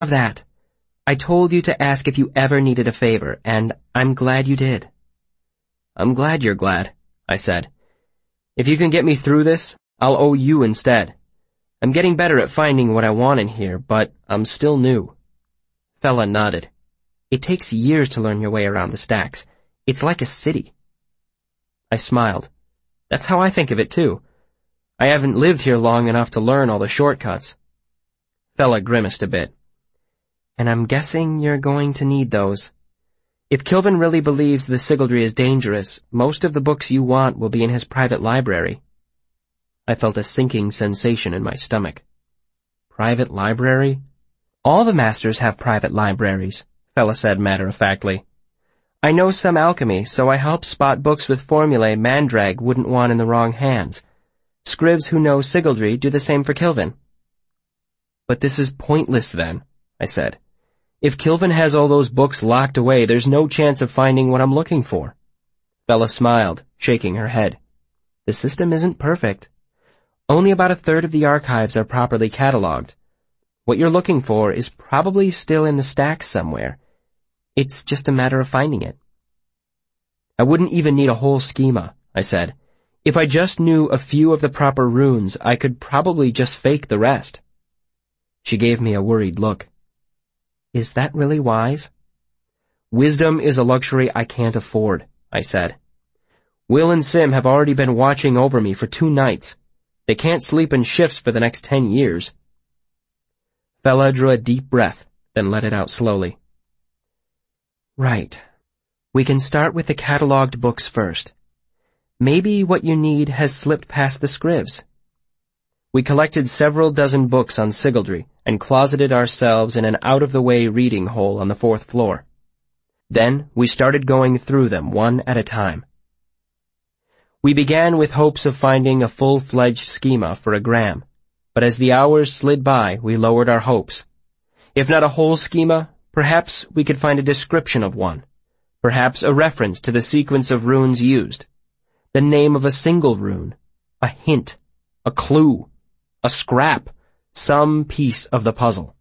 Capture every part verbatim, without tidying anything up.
of that. I told you to ask if you ever needed a favor, and I'm glad you did." "I'm glad you're glad," I said. "If you can get me through this, I'll owe you instead. I'm getting better at finding what I want in here, but I'm still new." Fella nodded. "It takes years to learn your way around the stacks. It's like a city." I smiled. "That's how I think of it, too. I haven't lived here long enough to learn all the shortcuts." Fella grimaced a bit. "And I'm guessing you're going to need those. If Kilvin really believes the Sigildry is dangerous, most of the books you want will be in his private library." I felt a sinking sensation in my stomach. Private library? "All the masters have private libraries," Fella said matter-of-factly. "I know some alchemy, so I help spot books with formulae Mandrag wouldn't want in the wrong hands. Scribs who know Sigildry do the same for Kilvin." "But this is pointless then," I said. "If Kilvin has all those books locked away, there's no chance of finding what I'm looking for." Bella smiled, shaking her head. "The system isn't perfect. Only about a third of the archives are properly cataloged. What you're looking for is probably still in the stacks somewhere. It's just a matter of finding it." "I wouldn't even need a whole schema," I said. "If I just knew a few of the proper runes, I could probably just fake the rest." She gave me a worried look. "Is that really wise?" "Wisdom is a luxury I can't afford," I said. "Will and Sim have already been watching over me for two nights. They can't sleep in shifts for the next ten years. Fella drew a deep breath, then let it out slowly. "Right. We can start with the cataloged books first. Maybe what you need has slipped past the scribs." We collected several dozen books on Sigildry and closeted ourselves in an out-of-the-way reading hole on the fourth floor. Then we started going through them one at a time. We began with hopes of finding a full-fledged schema for a gram, but as the hours slid by, we lowered our hopes. If not a whole schema, perhaps we could find a description of one, perhaps a reference to the sequence of runes used, the name of a single rune, a hint, a clue, a scrap, some piece of the puzzle.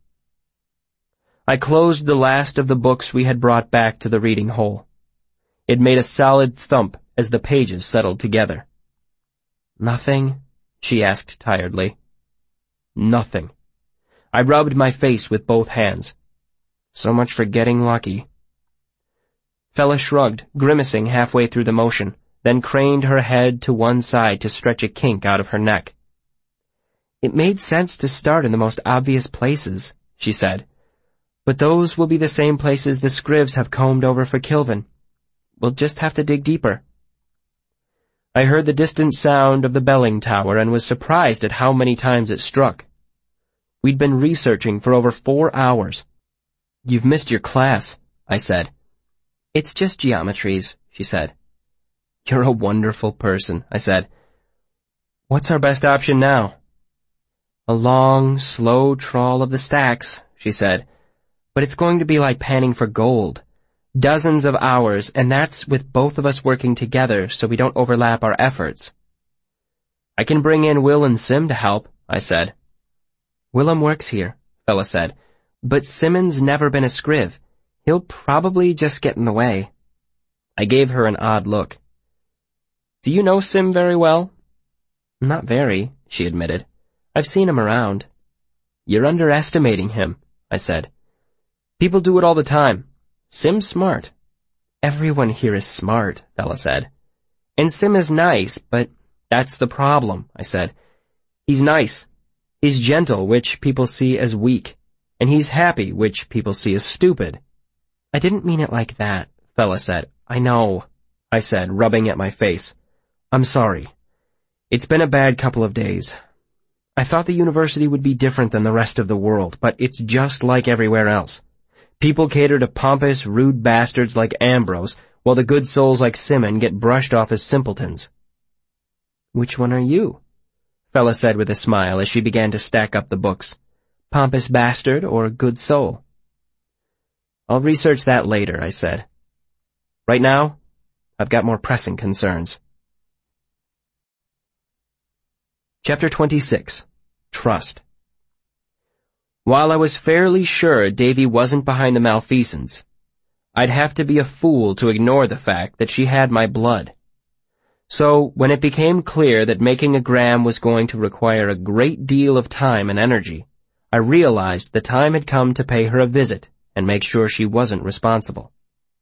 I closed the last of the books we had brought back to the reading hole. It made a solid thump as the pages settled together. "Nothing?" she asked tiredly. "Nothing." I rubbed my face with both hands. "So much for getting lucky." Fella shrugged, grimacing halfway through the motion, then craned her head to one side to stretch a kink out of her neck. "It made sense to start in the most obvious places," she said. "But those will be the same places the scribs have combed over for Kilvin. We'll just have to dig deeper." I heard the distant sound of the belling tower and was surprised at how many times it struck. We'd been researching for over four hours. "You've missed your class," I said. "It's just geometries," she said. "You're a wonderful person," I said. "What's our best option now?" "A long, slow trawl of the stacks," she said. "But it's going to be like panning for gold. Dozens of hours, and that's with both of us working together so we don't overlap our efforts." "I can bring in Will and Sim to help," I said. "Willem works here," Fella said, "but Simon's never been a scriv. He'll probably just get in the way." I gave her an odd look. "Do you know Sim very well?" "Not very," she admitted. "I've seen him around." "You're underestimating him," I said. "People do it all the time. Sim's smart." "Everyone here is smart," Fella said. "And Sim is nice, but that's the problem," I said. "He's nice. He's gentle, which people see as weak, and he's happy, which people see as stupid." "I didn't mean it like that," Fella said. "I know," I said, rubbing at my face. "I'm sorry. It's been a bad couple of days. I thought the university would be different than the rest of the world, but it's just like everywhere else. People cater to pompous, rude bastards like Ambrose, while the good souls like Simon get brushed off as simpletons." "Which one are you?" Fella said with a smile as she began to stack up the books. "Pompous bastard or good soul?" "I'll research that later," I said. "Right now, I've got more pressing concerns." Chapter twenty-six. Trust. While I was fairly sure Davy wasn't behind the malfeasance, I'd have to be a fool to ignore the fact that she had my blood. So, when it became clear that making a gram was going to require a great deal of time and energy, I realized the time had come to pay her a visit and make sure she wasn't responsible.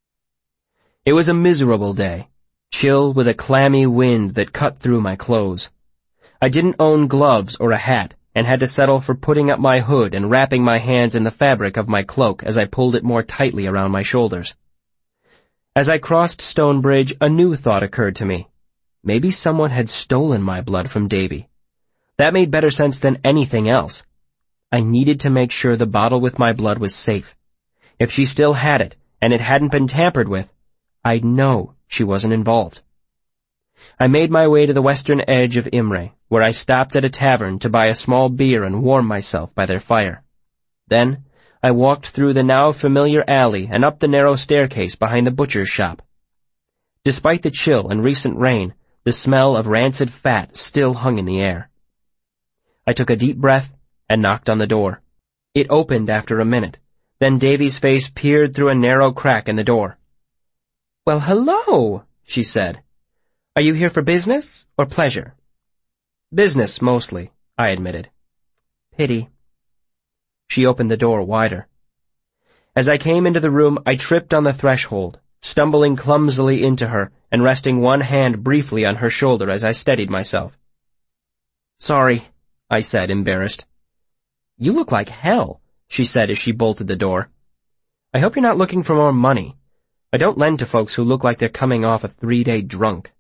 It was a miserable day, chill with a clammy wind that cut through my clothes. I didn't own gloves or a hat and had to settle for putting up my hood and wrapping my hands in the fabric of my cloak as I pulled it more tightly around my shoulders. As I crossed Stonebridge, a new thought occurred to me. Maybe someone had stolen my blood from Davy. That made better sense than anything else. I needed to make sure the bottle with my blood was safe. If she still had it, and it hadn't been tampered with, I'd know she wasn't involved. I made my way to the western edge of Imre, where I stopped at a tavern to buy a small beer and warm myself by their fire. Then, I walked through the now familiar alley and up the narrow staircase behind the butcher's shop. Despite the chill and recent rain, the smell of rancid fat still hung in the air. I took a deep breath and knocked on the door. It opened after a minute. Then Davy's face peered through a narrow crack in the door. "Well, hello," she said. "Are you here for business or pleasure?" "Business, mostly," I admitted. "Pity." She opened the door wider. As I came into the room, I tripped on the threshold, stumbling clumsily into her and resting one hand briefly on her shoulder as I steadied myself. "Sorry," I said, embarrassed. "You look like hell," she said as she bolted the door. "I hope you're not looking for more money. I don't lend to folks who look like they're coming off a three-day drunk."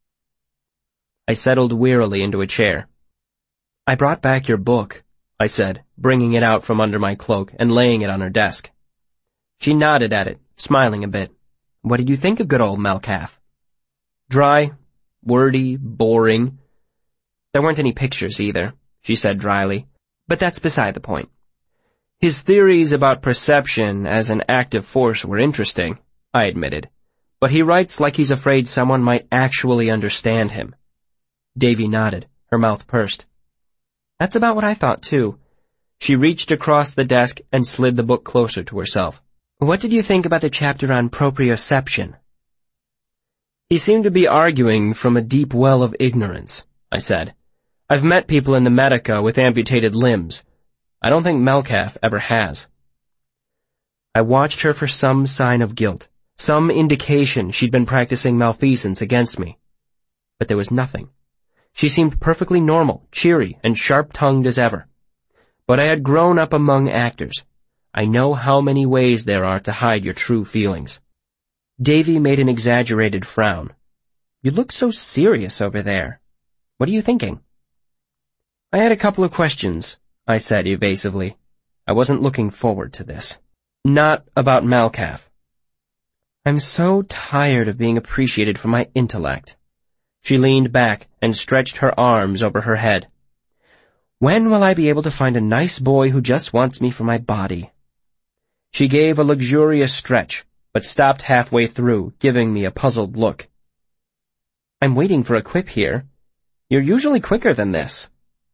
I settled wearily into a chair. "I brought back your book," I said, bringing it out from under my cloak and laying it on her desk. She nodded at it, smiling a bit. "What did you think of good old Metcalfe?" "Dry, wordy, boring." "There weren't any pictures either," she said dryly, "but that's beside the point. His theories about perception as an active force were interesting," I admitted, "but he writes like he's afraid someone might actually understand him." Davy nodded, her mouth pursed. "That's about what I thought, too." She reached across the desk and slid the book closer to herself. "What did you think about the chapter on proprioception?" "He seemed to be arguing from a deep well of ignorance," I said. "I've met people in the Medica with amputated limbs. I don't think Metcalfe ever has." I watched her for some sign of guilt, some indication she'd been practicing malfeasance against me. But there was nothing. She seemed perfectly normal, cheery, and sharp-tongued as ever. But I had grown up among actors. I know how many ways there are to hide your true feelings. Davy made an exaggerated frown. "You look so serious over there. What are you thinking?" "I had a couple of questions," I said evasively. I wasn't looking forward to this. "Not about Metcalfe." "I'm so tired of being appreciated for my intellect." She leaned back and stretched her arms over her head. "When will I be able to find a nice boy who just wants me for my body?" She gave a luxurious stretch, but stopped halfway through, giving me a puzzled look. "I'm waiting for a quip here. You're usually quicker than this."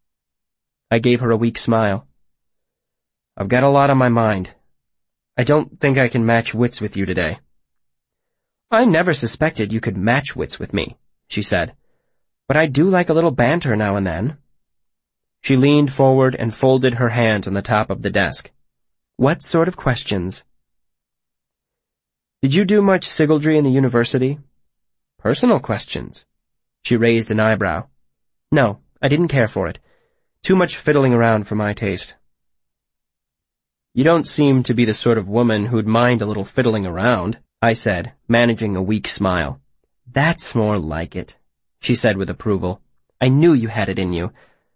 I gave her a weak smile. "I've got a lot on my mind. I don't think I can match wits with you today." "I never suspected you could match wits with me," she said. "But I do like a little banter now and then." She leaned forward and folded her hands on the top of the desk. "What sort of questions?" "Did you do much sigildry in the university?" "Personal questions." She raised an eyebrow. "No, I didn't care for it. Too much fiddling around for my taste." "You don't seem to be the sort of woman who'd mind a little fiddling around," I said, managing a weak smile. "That's more like it," she said with approval. "I knew you had it in you."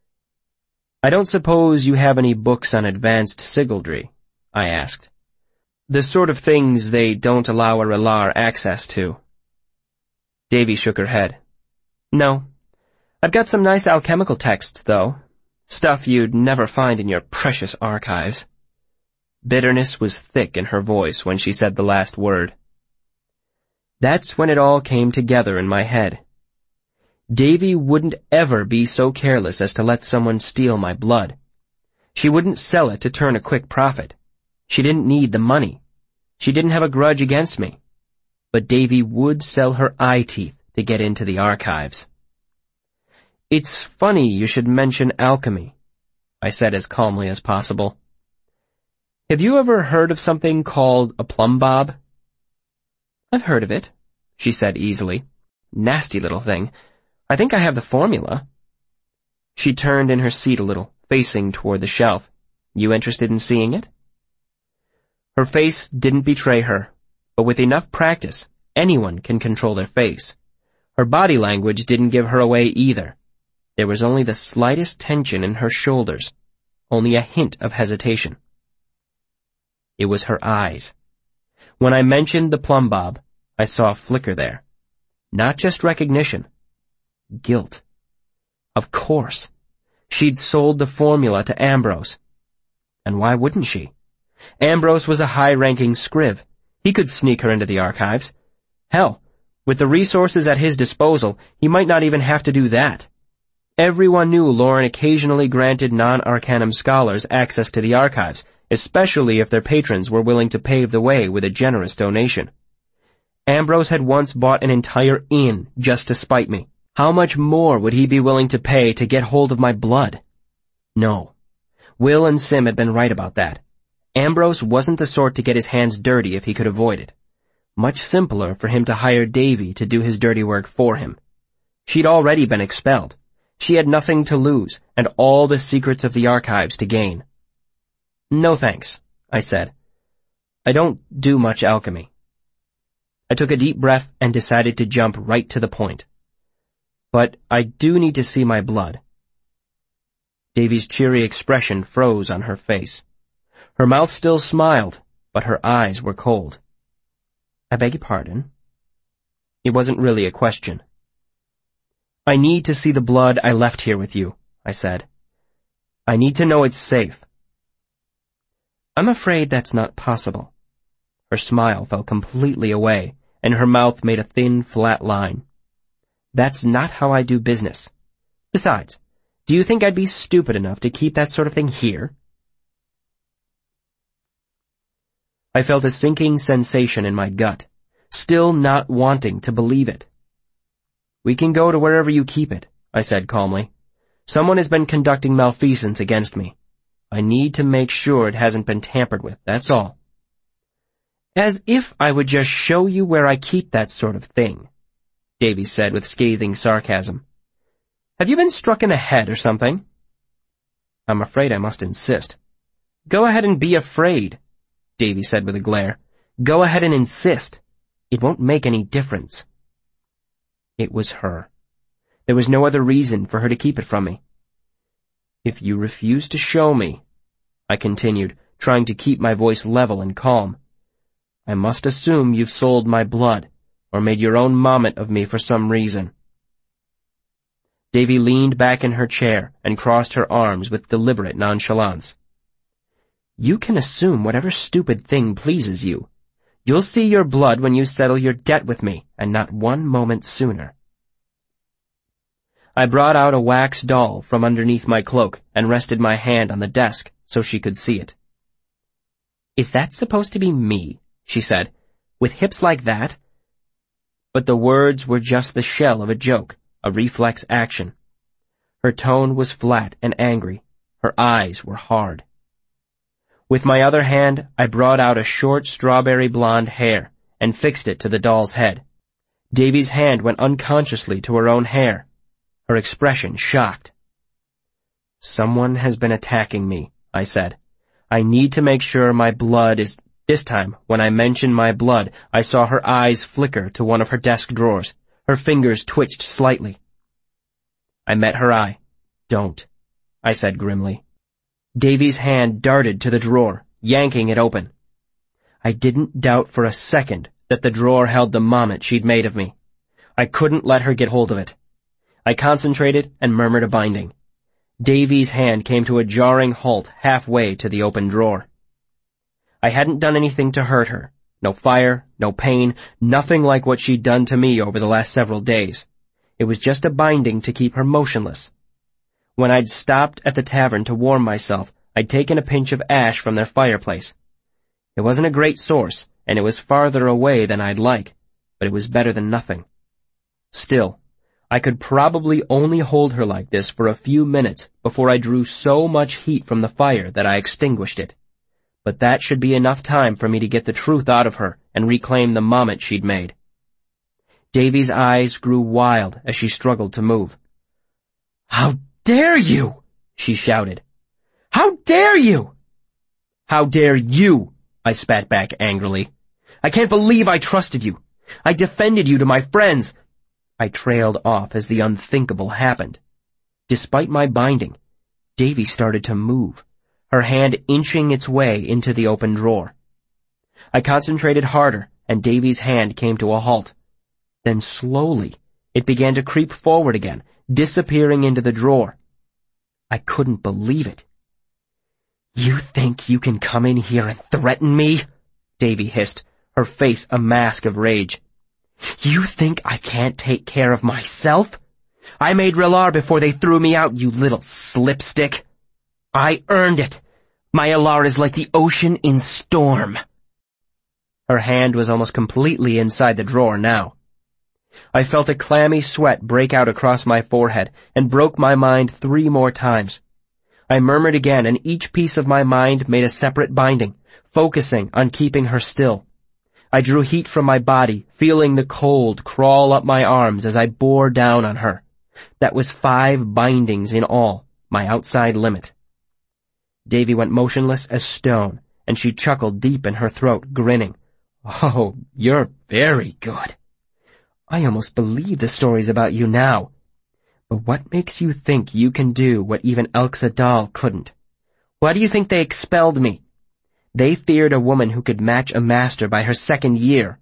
"I don't suppose you have any books on advanced sigildry?" I asked. "The sort of things they don't allow a Relar access to." Davy shook her head. "No. I've got some nice alchemical texts, though. Stuff you'd never find in your precious archives." Bitterness was thick in her voice when she said the last word. That's when it all came together in my head. Davy wouldn't ever be so careless as to let someone steal my blood. She wouldn't sell it to turn a quick profit. She didn't need the money. She didn't have a grudge against me. But Davy would sell her eye teeth to get into the archives. "It's funny you should mention alchemy," I said as calmly as possible. "Have you ever heard of something called a plumb bob?" "I've heard of it," she said easily. "Nasty little thing. I think I have the formula." She turned in her seat a little, facing toward the shelf. "You interested in seeing it?" Her face didn't betray her, but with enough practice, anyone can control their face. Her body language didn't give her away either. There was only the slightest tension in her shoulders, only a hint of hesitation. It was her eyes. When I mentioned the plumb bob, I saw a flicker there. Not just recognition. Guilt. Of course. She'd sold the formula to Ambrose. And why wouldn't she? Ambrose was a high-ranking scriv. He could sneak her into the archives. Hell, with the resources at his disposal, he might not even have to do that. Everyone knew Lauren occasionally granted non-Arcanum scholars access to the archives, especially if their patrons were willing to pave the way with a generous donation. Ambrose had once bought an entire inn just to spite me. How much more would he be willing to pay to get hold of my blood? No. Will and Sim had been right about that. Ambrose wasn't the sort to get his hands dirty if he could avoid it. Much simpler for him to hire Davy to do his dirty work for him. She'd already been expelled. She had nothing to lose, and all the secrets of the archives to gain. "No thanks," I said. "I don't do much alchemy." I took a deep breath and decided to jump right to the point. "But I do need to see my blood." Davy's cheery expression froze on her face. Her mouth still smiled, but her eyes were cold. "I beg your pardon?" It wasn't really a question. "I need to see the blood I left here with you," I said. "I need to know it's safe." "I'm afraid that's not possible." Her smile fell completely away, and her mouth made a thin, flat line. "That's not how I do business. Besides, do you think I'd be stupid enough to keep that sort of thing here?" I felt a sinking sensation in my gut, still not wanting to believe it. "We can go to wherever you keep it," I said calmly. "Someone has been conducting malfeasance against me. I need to make sure it hasn't been tampered with, that's all." "As if I would just show you where I keep that sort of thing," Davy said with scathing sarcasm. "Have you been struck in the head or something?" I'm afraid I must insist. "Go ahead and be afraid," Davy said with a glare. "Go ahead and insist. It won't make any difference." It was her. There was no other reason for her to keep it from me. "If you refuse to show me," I continued, trying to keep my voice level and calm, "I must assume you've sold my blood, or made your own mommet of me for some reason." Davy leaned back in her chair and crossed her arms with deliberate nonchalance. "You can assume whatever stupid thing pleases you. You'll see your blood when you settle your debt with me, and not one moment sooner." I brought out a wax doll from underneath my cloak and rested my hand on the desk so she could see it. "Is that supposed to be me?" she said. "With hips like that?" But the words were just the shell of a joke, a reflex action. Her tone was flat and angry. Her eyes were hard. With my other hand, I brought out a short strawberry blonde hair and fixed it to the doll's head. Davy's hand went unconsciously to her own hair, her expression shocked. "Someone has been attacking me," I said. "I need to make sure my blood is—" This time, when I mentioned my blood, I saw her eyes flicker to one of her desk drawers. Her fingers twitched slightly. I met her eye. "Don't," I said grimly. Davy's hand darted to the drawer, yanking it open. I didn't doubt for a second that the drawer held the mommet she'd made of me. I couldn't let her get hold of it. I concentrated and murmured a binding. Davy's hand came to a jarring halt halfway to the open drawer. I hadn't done anything to hurt her. No fire, no pain, nothing like what she'd done to me over the last several days. It was just a binding to keep her motionless. When I'd stopped at the tavern to warm myself, I'd taken a pinch of ash from their fireplace. It wasn't a great source, and it was farther away than I'd like, but it was better than nothing. Still, I could probably only hold her like this for a few minutes before I drew so much heat from the fire that I extinguished it. But that should be enough time for me to get the truth out of her and reclaim the mommet she'd made. Davy's eyes grew wild as she struggled to move. "How dare you!" she shouted. "How dare you!" "How dare you!" I spat back angrily. "I can't believe I trusted you. I defended you to my friends." I trailed off as the unthinkable happened. Despite my binding, Davy started to move, her hand inching its way into the open drawer. I concentrated harder, and Davy's hand came to a halt. Then slowly, it began to creep forward again, disappearing into the drawer. I couldn't believe it. "You think you can come in here and threaten me?" Davy hissed, her face a mask of rage. "You think I can't take care of myself? I made Relar before they threw me out, you little slipstick. I earned it. My Elar is like the ocean in storm." Her hand was almost completely inside the drawer now. I felt a clammy sweat break out across my forehead and broke my mind three more times. I murmured again, and each piece of my mind made a separate binding, focusing on keeping her still. I drew heat from my body, feeling the cold crawl up my arms as I bore down on her. That was five bindings in all, my outside limit. Davy went motionless as stone, and she chuckled deep in her throat, grinning. "Oh, you're very good. I almost believe the stories about you now. But what makes you think you can do what even Elxadal couldn't? Why do you think they expelled me? They feared a woman who could match a master by her second year."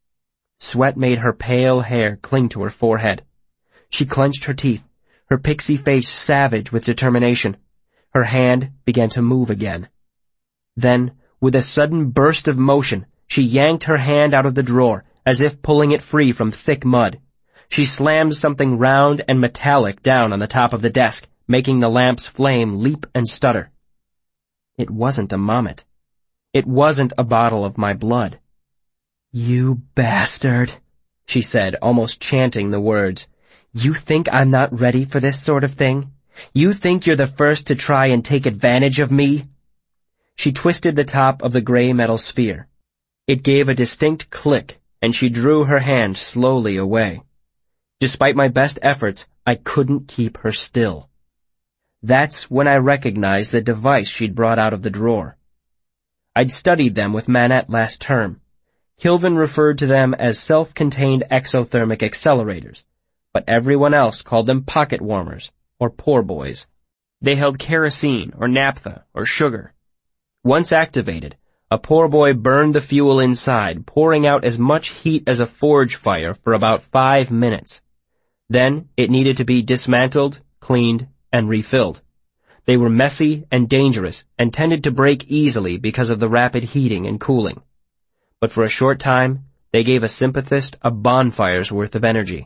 Sweat made her pale hair cling to her forehead. She clenched her teeth, her pixie face savage with determination. Her hand began to move again. Then, with a sudden burst of motion, she yanked her hand out of the drawer, as if pulling it free from thick mud. She slammed something round and metallic down on the top of the desk, making the lamp's flame leap and stutter. It wasn't a mommet. It wasn't a bottle of my blood. "You bastard," she said, almost chanting the words. "You think I'm not ready for this sort of thing? You think you're the first to try and take advantage of me?" She twisted the top of the gray metal sphere. It gave a distinct click, and she drew her hand slowly away. Despite my best efforts, I couldn't keep her still. That's when I recognized the device she'd brought out of the drawer. I'd studied them with Manette last term. Kilvin referred to them as self-contained exothermic accelerators, but everyone else called them pocket warmers, or poor boys. They held kerosene, or naphtha, or sugar. Once activated, a poor boy burned the fuel inside, pouring out as much heat as a forge fire for about five minutes. Then it needed to be dismantled, cleaned, and refilled. They were messy and dangerous and tended to break easily because of the rapid heating and cooling. But for a short time, they gave a sympathist a bonfire's worth of energy.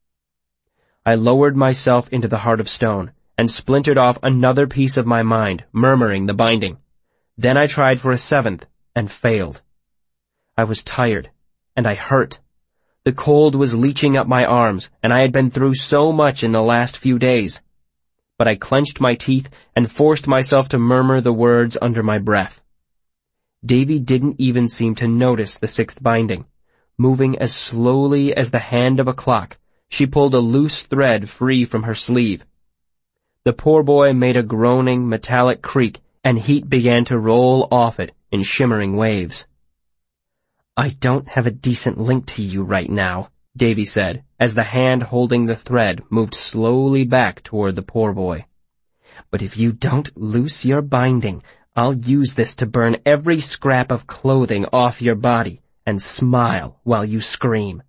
I lowered myself into the heart of stone and splintered off another piece of my mind, murmuring the binding. Then I tried for a seventh and failed. I was tired, and I hurt. The cold was leaching up my arms, and I had been through so much in the last few days. But I clenched my teeth and forced myself to murmur the words under my breath. Davy didn't even seem to notice the sixth binding. Moving as slowly as the hand of a clock, she pulled a loose thread free from her sleeve. The poor boy made a groaning metallic creak, and heat began to roll off it in shimmering waves. "I don't have a decent link to you right now," Davy said, as the hand holding the thread moved slowly back toward the poor boy. "But if you don't loose your binding, I'll use this to burn every scrap of clothing off your body and smile while you scream."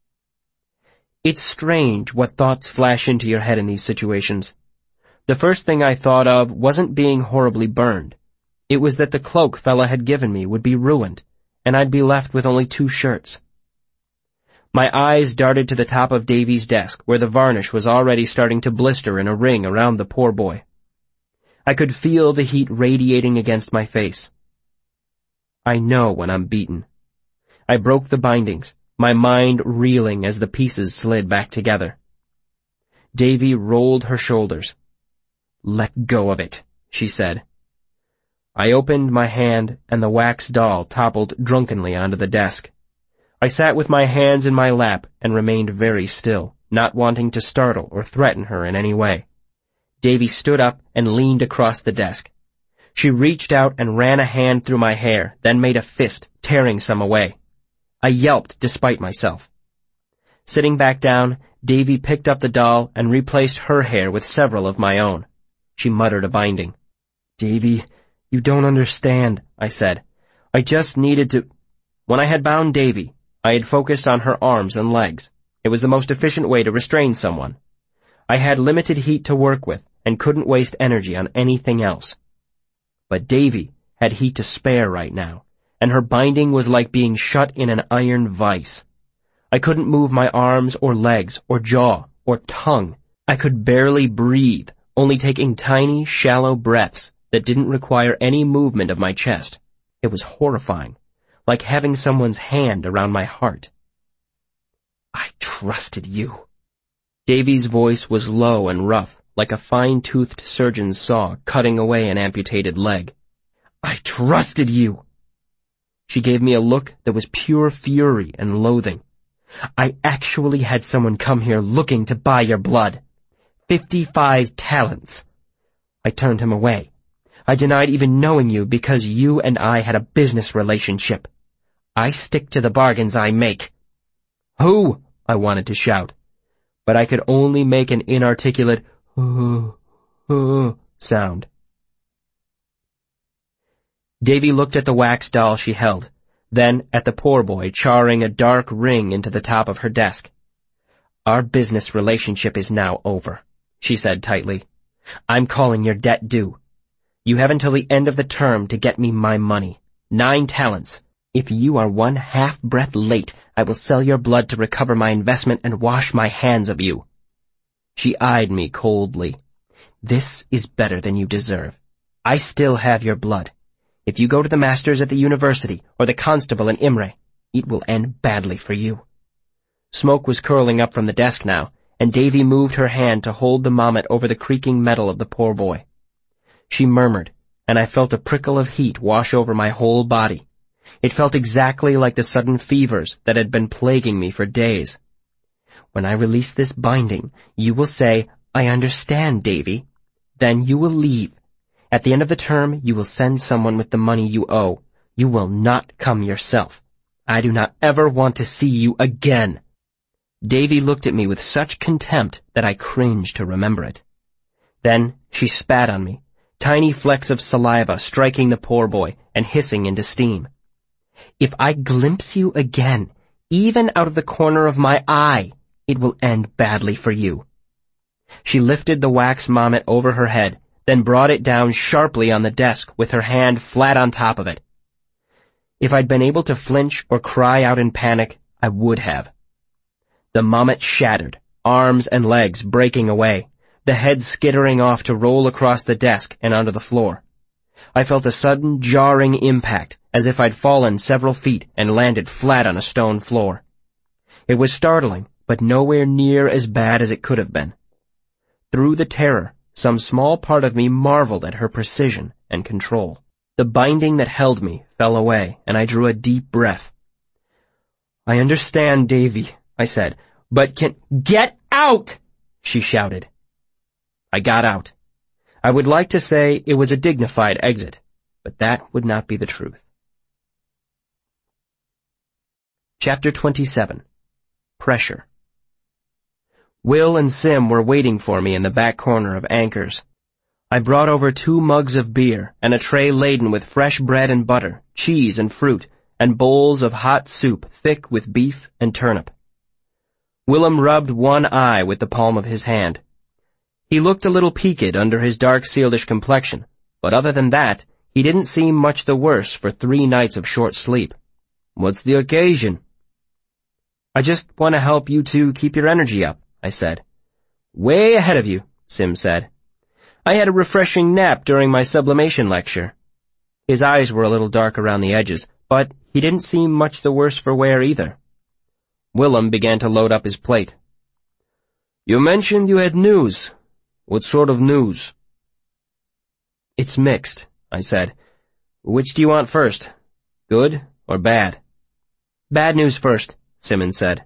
It's strange what thoughts flash into your head in these situations. The first thing I thought of wasn't being horribly burned. It was that the cloak fella had given me would be ruined, and I'd be left with only two shirts. My eyes darted to the top of Davy's desk, where the varnish was already starting to blister in a ring around the poor boy. I could feel the heat radiating against my face. I know when I'm beaten. I broke the bindings, my mind reeling as the pieces slid back together. Davy rolled her shoulders. "Let go of it," she said. I opened my hand, and the wax doll toppled drunkenly onto the desk. I sat with my hands in my lap and remained very still, not wanting to startle or threaten her in any way. Davy stood up and leaned across the desk. She reached out and ran a hand through my hair, then made a fist, tearing some away. I yelped despite myself. Sitting back down, Davy picked up the doll and replaced her hair with several of my own. She muttered a binding. "Davy, you don't understand," I said. "I just needed to—" When I had bound Davy, I had focused on her arms and legs. It was the most efficient way to restrain someone. I had limited heat to work with and couldn't waste energy on anything else. But Davy had heat to spare right now, and her binding was like being shut in an iron vice. I couldn't move my arms or legs or jaw or tongue. I could barely breathe, only taking tiny, shallow breaths that didn't require any movement of my chest. It was horrifying, like having someone's hand around my heart. "I trusted you." Davy's voice was low and rough, like a fine-toothed surgeon's saw cutting away an amputated leg. "I trusted you." She gave me a look that was pure fury and loathing. "I actually had someone come here looking to buy your blood. Fifty-five talents." I turned him away. "I denied even knowing you because you and I had a business relationship. I stick to the bargains I make." "Who?" I wanted to shout, but I could only make an inarticulate "uh, uh" sound. Davy looked at the wax doll she held, then at the poor boy charring a dark ring into the top of her desk. "Our business relationship is now over," she said tightly. "I'm calling your debt due. You have until the end of the term to get me my money. Nine talents. If you are one half-breath late, I will sell your blood to recover my investment and wash my hands of you." She eyed me coldly. "This is better than you deserve. I still have your blood. If you go to the masters at the university or the constable in Imre, it will end badly for you." Smoke was curling up from the desk now, and Davy moved her hand to hold the mommet over the creaking metal of the poor boy. She murmured, and I felt a prickle of heat wash over my whole body. It felt exactly like the sudden fevers that had been plaguing me for days. "When I release this binding, you will say, 'I understand, Davy.' Then you will leave. At the end of the term, you will send someone with the money you owe. You will not come yourself. I do not ever want to see you again." Davy looked at me with such contempt that I cringed to remember it. Then she spat on me, tiny flecks of saliva striking the poor boy and hissing into steam. "If I glimpse you again, even out of the corner of my eye, it will end badly for you." She lifted the wax mommet over her head, then brought it down sharply on the desk with her hand flat on top of it. If I'd been able to flinch or cry out in panic, I would have. The mommet shattered, arms and legs breaking away, the head skittering off to roll across the desk and onto the floor. I felt a sudden, jarring impact, as if I'd fallen several feet and landed flat on a stone floor. It was startling, but nowhere near as bad as it could have been. Through the terror, some small part of me marveled at her precision and control. The binding that held me fell away, and I drew a deep breath. "I understand, Davy," I said, "but can—" "Get out!" she shouted. I got out. I would like to say it was a dignified exit, but that would not be the truth. Chapter twenty-seven. Pressure. Will and Sim were waiting for me in the back corner of Anchor's. I brought over two mugs of beer and a tray laden with fresh bread and butter, cheese and fruit, and bowls of hot soup thick with beef and turnip. Willem rubbed one eye with the palm of his hand. He looked a little peaked under his dark sealish complexion, but other than that, he didn't seem much the worse for three nights of short sleep. "What's the occasion?" "I just want to help you two keep your energy up," I said. "Way ahead of you," Sim said. I had a refreshing nap during my sublimation lecture. His eyes were a little dark around the edges, but he didn't seem much the worse for wear either. Willem began to load up his plate. You mentioned you had news. What sort of news? It's mixed, I said. Which do you want first? Good or bad? Bad news first, Simmons said.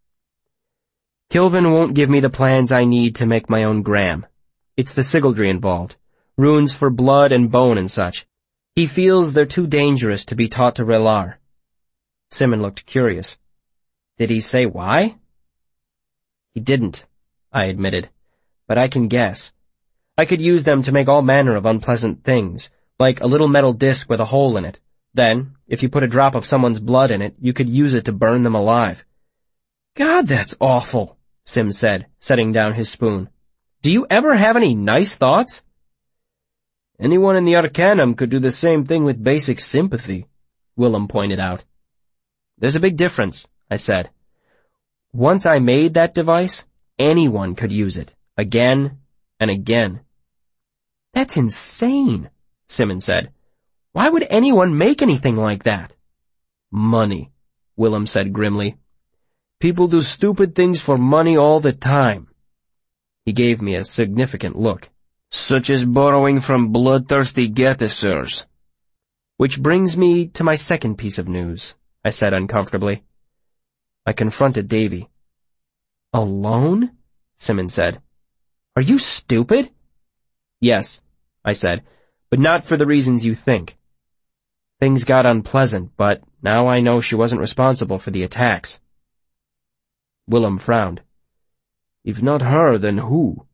Kilvin won't give me the plans I need to make my own gram. It's the Sigildry involved. Runes for blood and bone and such. He feels they're too dangerous to be taught to Relar. Simmons looked curious. Did he say why? He didn't, I admitted, but I can guess. I could use them to make all manner of unpleasant things, like a little metal disc with a hole in it. Then, if you put a drop of someone's blood in it, you could use it to burn them alive. God, that's awful, Sim said, setting down his spoon. Do you ever have any nice thoughts? Anyone in the Arcanum could do the same thing with basic sympathy, Willem pointed out. There's a big difference, I said. Once I made that device, anyone could use it, again and again. That's insane, Simmons said. Why would anyone make anything like that? Money, Willem said grimly. People do stupid things for money all the time. He gave me a significant look. Such as borrowing from bloodthirsty Gethesers. Which brings me to my second piece of news, I said uncomfortably. I confronted Davy. Alone? Simmons said. Are you stupid? Yes, I said, but not for the reasons you think. Things got unpleasant, but now I know she wasn't responsible for the attacks. Willem frowned. If not her, then who?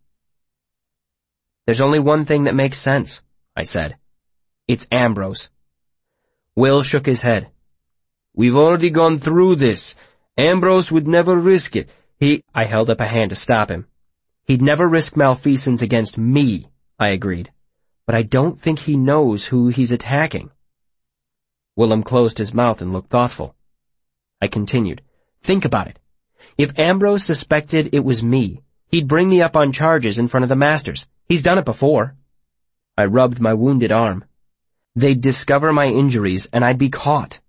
There's only one thing that makes sense, I said. It's Ambrose. Will shook his head. We've already gone through this. Ambrose would never risk it. He... I held up a hand to stop him. He'd never risk malfeasance against me, I agreed. But I don't think he knows who he's attacking. Willem closed his mouth and looked thoughtful. I continued. Think about it. If Ambrose suspected it was me, he'd bring me up on charges in front of the masters. He's done it before. I rubbed my wounded arm. They'd discover my injuries and I'd be caught.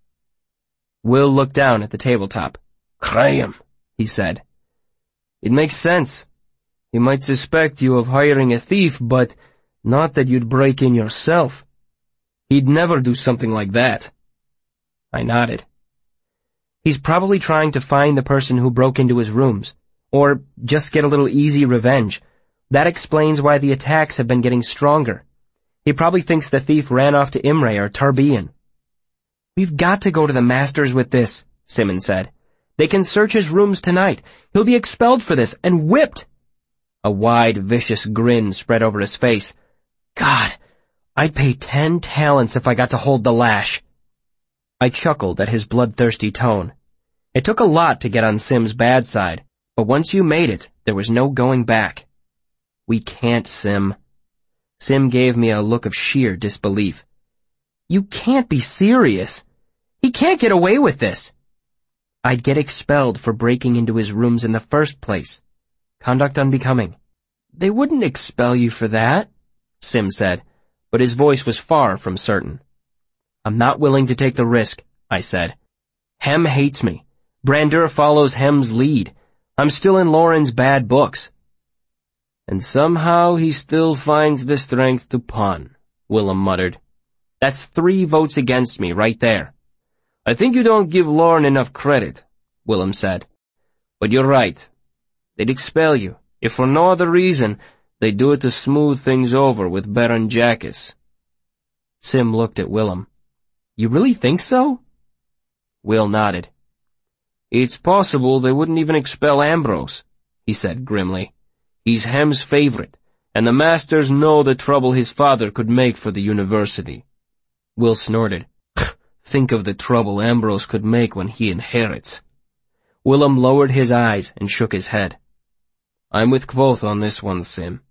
Will looked down at the tabletop. Graham, he said. It makes sense. He might suspect you of hiring a thief, but not that you'd break in yourself. He'd never do something like that. I nodded. He's probably trying to find the person who broke into his rooms, or just get a little easy revenge. That explains why the attacks have been getting stronger. He probably thinks the thief ran off to Imre or Tarbean. We've got to go to the masters with this, Simmons said. They can search his rooms tonight. He'll be expelled for this and whipped. A wide, vicious grin spread over his face. God, I'd pay ten talents if I got to hold the lash. I chuckled at his bloodthirsty tone. It took a lot to get on Sim's bad side, but once you made it, there was no going back. We can't, Sim. Sim gave me a look of sheer disbelief. You can't be serious. He can't get away with this. I'd get expelled for breaking into his rooms in the first place. Conduct unbecoming. They wouldn't expel you for that, Sim said, but his voice was far from certain. I'm not willing to take the risk, I said. Hem hates me. Brandur follows Hem's lead. I'm still in Lauren's bad books. And somehow he still finds the strength to pawn, Willem muttered. That's three votes against me right there. I think you don't give Lauren enough credit, Willem said. But you're right. They'd expel you. If for no other reason, they'd do it to smooth things over with Baron Jackas. Sim looked at Willem. You really think so? Will nodded. It's possible they wouldn't even expel Ambrose, he said grimly. He's Hem's favorite, and the masters know the trouble his father could make for the university. Will snorted. Think of the trouble Ambrose could make when he inherits. Willem lowered his eyes and shook his head. I'm with Kvothe on this one, Sim.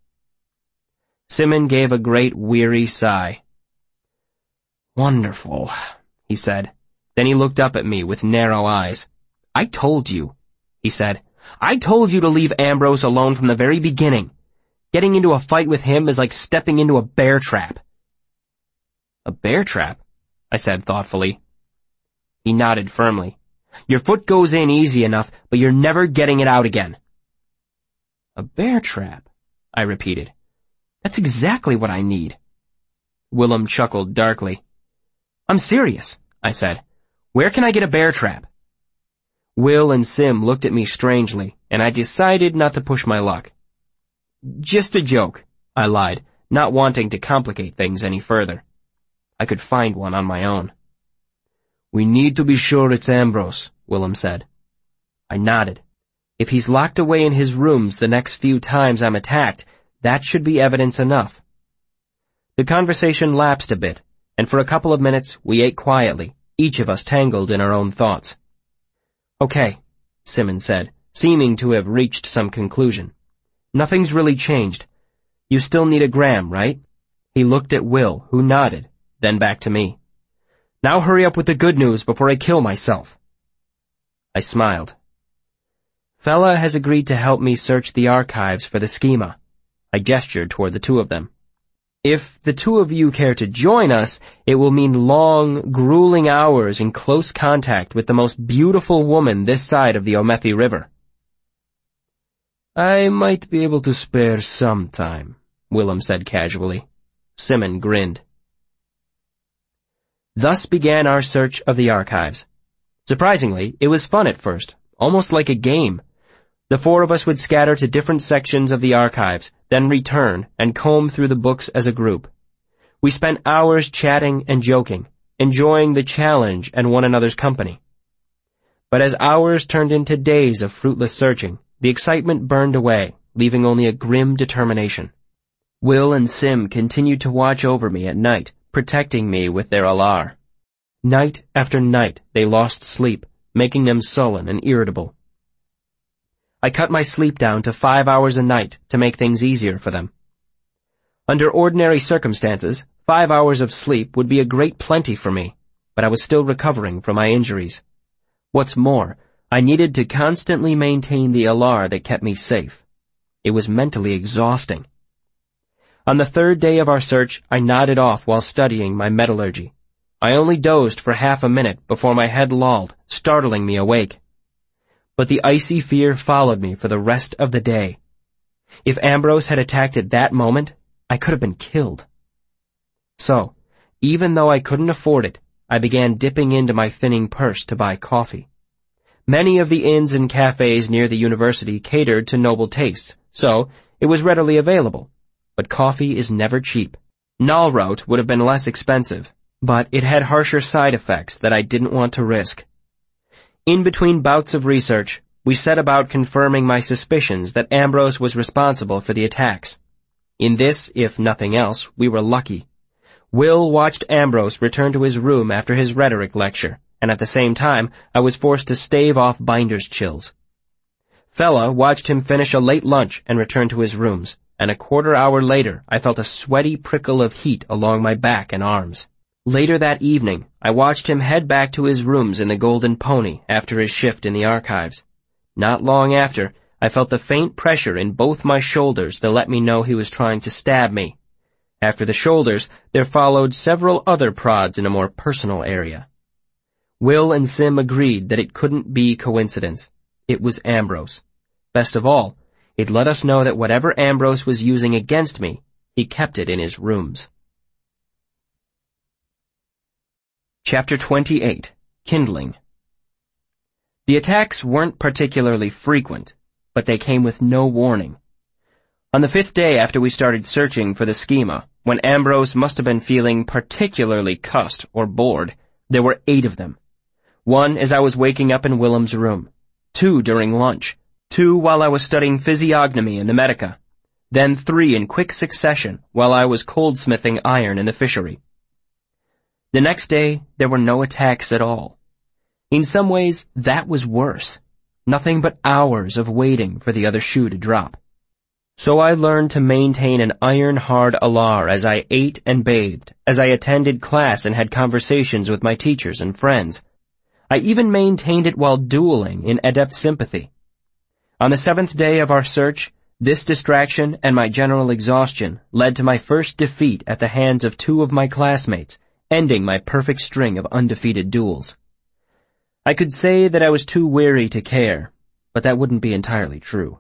Simon gave a great weary sigh. Wonderful, he said. Then he looked up at me with narrow eyes. I told you, he said. I told you to leave Ambrose alone from the very beginning. Getting into a fight with him is like stepping into a bear trap." "A bear trap?" I said thoughtfully. He nodded firmly. "Your foot goes in easy enough, but you're never getting it out again." "A bear trap," I repeated. "That's exactly what I need." Willem chuckled darkly. "I'm serious," I said. "Where can I get a bear trap?" Will and Sim looked at me strangely, and I decided not to push my luck. "Just a joke," I lied, not wanting to complicate things any further. I could find one on my own. "We need to be sure it's Ambrose," Willem said. I nodded. If he's locked away in his rooms the next few times I'm attacked, that should be evidence enough. The conversation lapsed a bit, and for a couple of minutes we ate quietly, each of us tangled in our own thoughts. "Okay," Simmons said, seeming to have reached some conclusion. "Nothing's really changed. You still need a gram, right?" He looked at Will, who nodded, then back to me. "Now hurry up with the good news before I kill myself." I smiled. "Fella has agreed to help me search the archives for the schema." I gestured toward the two of them. "If the two of you care to join us, it will mean long, grueling hours in close contact with the most beautiful woman this side of the Omethi River." "I might be able to spare some time," Willem said casually. Simon grinned. Thus began our search of the archives. Surprisingly, it was fun at first, almost like a game. The four of us would scatter to different sections of the archives, then return and comb through the books as a group. We spent hours chatting and joking, enjoying the challenge and one another's company. But as hours turned into days of fruitless searching, the excitement burned away, leaving only a grim determination. Will and Sim continued to watch over me at night, protecting me with their alar. Night after night they lost sleep, making them sullen and irritable. I cut my sleep down to five hours a night to make things easier for them. Under ordinary circumstances, five hours of sleep would be a great plenty for me, but I was still recovering from my injuries. What's more, I needed to constantly maintain the alar that kept me safe. It was mentally exhausting. On the third day of our search, I nodded off while studying my metallurgy. I only dozed for half a minute before my head lolled, startling me awake. But the icy fear followed me for the rest of the day. If Ambrose had attacked at that moment, I could have been killed. So, even though I couldn't afford it, I began dipping into my thinning purse to buy coffee. Many of the inns and cafes near the university catered to noble tastes, so it was readily available. But coffee is never cheap. Nalrote would have been less expensive, but it had harsher side effects that I didn't want to risk. In between bouts of research, we set about confirming my suspicions that Ambrose was responsible for the attacks. In this, if nothing else, we were lucky. Will watched Ambrose return to his room after his rhetoric lecture, and at the same time, I was forced to stave off Binder's chills. Fella watched him finish a late lunch and return to his rooms, and a quarter hour later, I felt a sweaty prickle of heat along my back and arms. Later that evening, I watched him head back to his rooms in the Golden Pony after his shift in the archives. Not long after, I felt the faint pressure in both my shoulders that let me know he was trying to stab me. After the shoulders, there followed several other prods in a more personal area. Will and Sim agreed that it couldn't be coincidence. It was Ambrose. Best of all, it let us know that whatever Ambrose was using against me, he kept it in his rooms. Chapter twenty-eight. Kindling. The attacks weren't particularly frequent, but they came with no warning. On the fifth day after we started searching for the schema, when Ambrose must have been feeling particularly cussed or bored, there were eight of them. One as I was waking up in Willem's room, two during lunch, two while I was studying physiognomy in the Medica, then three in quick succession while I was goldsmithing iron in the fishery. The next day, there were no attacks at all. In some ways, that was worse. Nothing but hours of waiting for the other shoe to drop. So I learned to maintain an iron-hard alar as I ate and bathed, as I attended class and had conversations with my teachers and friends. I even maintained it while dueling in adept sympathy. On the seventh day of our search, This distraction and my general exhaustion led to my first defeat at the hands of two of my classmates, ending my perfect string of undefeated duels. I could say that I was too weary to care, but that wouldn't be entirely true.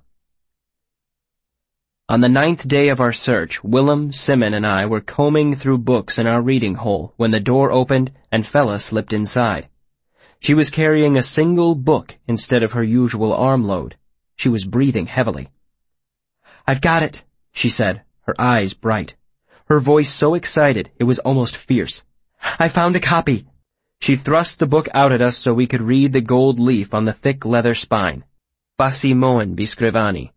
On the ninth day of our search, Willem, Simon, and I were combing through books in our reading hole when the door opened and Fella slipped inside. She was carrying a single book instead of her usual armload. She was breathing heavily. "I've got it," she said, her eyes bright. Her voice so excited it was almost fierce. "I found a copy." She thrust the book out at us so we could read the gold leaf on the thick leather spine. Pasimoen bi Scrivani.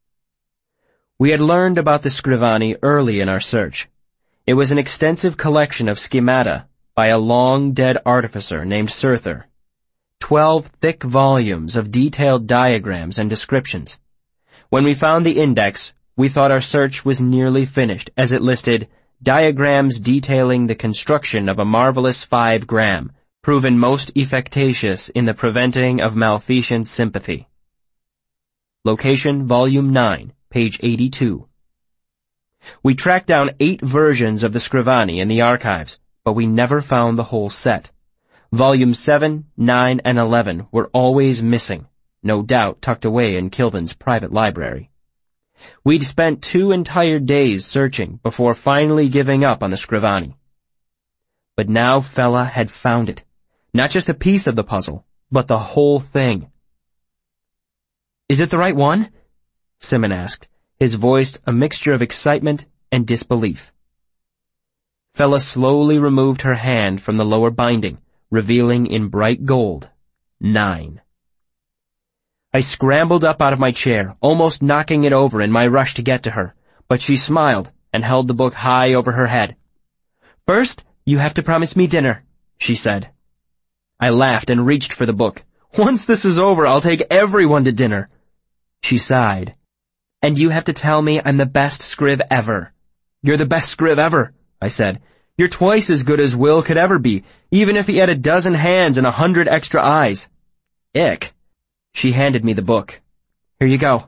We had learned about the Scrivani early in our search. It was an extensive collection of schemata by a long-dead artificer named Surther. Twelve thick volumes of detailed diagrams and descriptions. When we found the index, we thought our search was nearly finished, as it listed diagrams detailing the construction of a marvelous five-gram, proven most efficacious in the preventing of malfeasant sympathy. Location, Volume nine, page eighty-two. We tracked down eight versions of the Scrivani in the archives, but we never found the whole set. Volumes seven, nine, and eleven were always missing, no doubt tucked away in Kilvin's private library. We'd spent two entire days searching before finally giving up on the Scrivani. But now Fella had found it. Not just a piece of the puzzle, but the whole thing. "Is it the right one?" Simon asked, his voice a mixture of excitement and disbelief. Fella slowly removed her hand from the lower binding, revealing in bright gold, nine. I scrambled up out of my chair, almost knocking it over in my rush to get to her, but she smiled and held the book high over her head. "First, you have to promise me dinner," she said. I laughed and reached for the book. "Once this is over, I'll take everyone to dinner." She sighed. "And you have to tell me I'm the best scriv ever." "You're the best scriv ever," I said. "You're twice as good as Will could ever be, even if he had a dozen hands and a hundred extra eyes." Ick. She handed me the book. "Here you go."